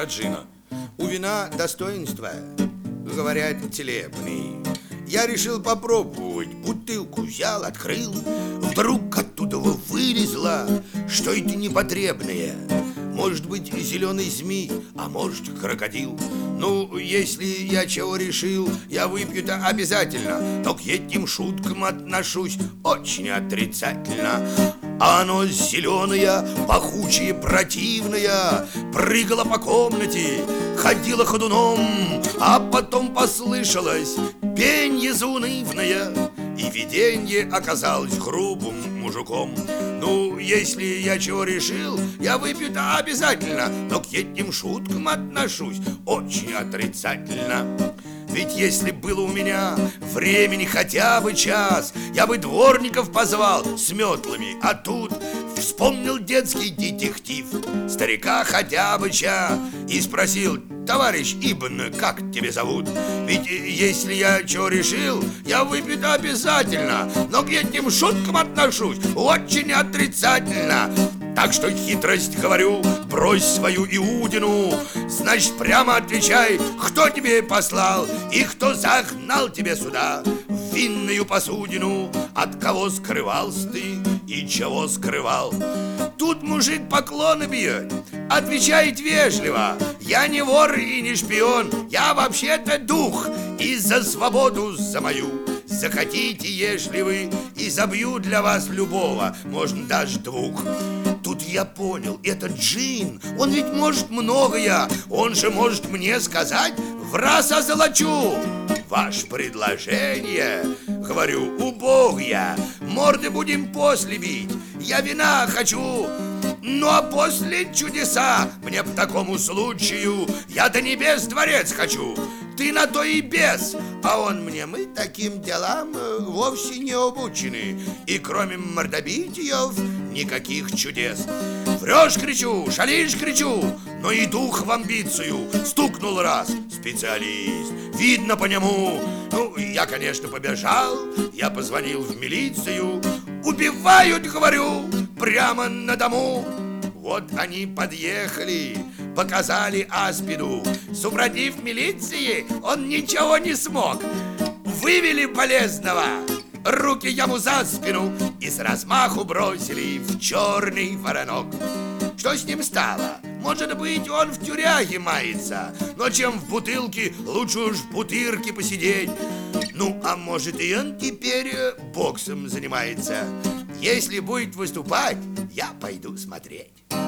джина. У вина достоинства, говорят, целебные. Я решил попробовать, бутылку взял, открыл. Вдруг оттуда вылезла что-то непотребное. Может быть, зеленый змей, а может, крокодил. Ну, если я чего решил, я выпью-то обязательно. Но к этим шуткам отношусь очень отрицательно. А оно зеленое, пахучее, противное, прыгало по комнате, ходило ходуном, а потом послышалось пенье заунывное, и виденье оказалось грубым мужиком. Ну, если я чего решил, я выпью-то обязательно, но к этим шуткам отношусь очень отрицательно. Ведь если было у меня времени хотя бы час, я бы дворников позвал с метлами, а тут вспомнил детский детектив старика Хотябыча и спросил: товарищ Ибн, как тебя зовут? Ведь если я чего решил, я выпью-то обязательно, но к этим шуткам отношусь очень отрицательно. Так что хитрость, говорю, брось свою Иудину. Значит, прямо отвечай, кто тебе послал и кто загнал тебя сюда, в винную посудину. От кого скрывался ты и чего скрывал? Тут мужик поклоны бьет, отвечает вежливо: я не вор и не шпион, я вообще-то дух, и за свободу за мою захотите, ежели вы, и забью для вас любого, можно даже двух. Тут я понял, этот джин, он ведь может многое, он же может мне сказать: в раз озолочу. Ваше предложение, говорю, убогое, морды будем после бить, я вина хочу. Ну а после чудеса, мне по такому случаю, я до небес дворец хочу. Ты на то и бес, а он мне: мы таким делам вовсе не обучены, и кроме мордобитиев никаких чудес. Врешь, кричу, шалишь, кричу, но и дух в амбицию стукнул раз. Специалист, видно по нему. Ну, я, конечно, побежал, я позвонил в милицию. Убивают, говорю, прямо на дому. Вот они подъехали, показали аспиду. Супротив милиции он ничего не смог. Вывели болезного, руки ему за спину и с размаху бросили в черный воронок. Что с ним стало? Может быть, он в тюряге мается, но чем в бутылке, лучше уж в бутырке посидеть. Ну, а может, и он теперь боксом занимается. Если будет выступать, я пойду смотреть.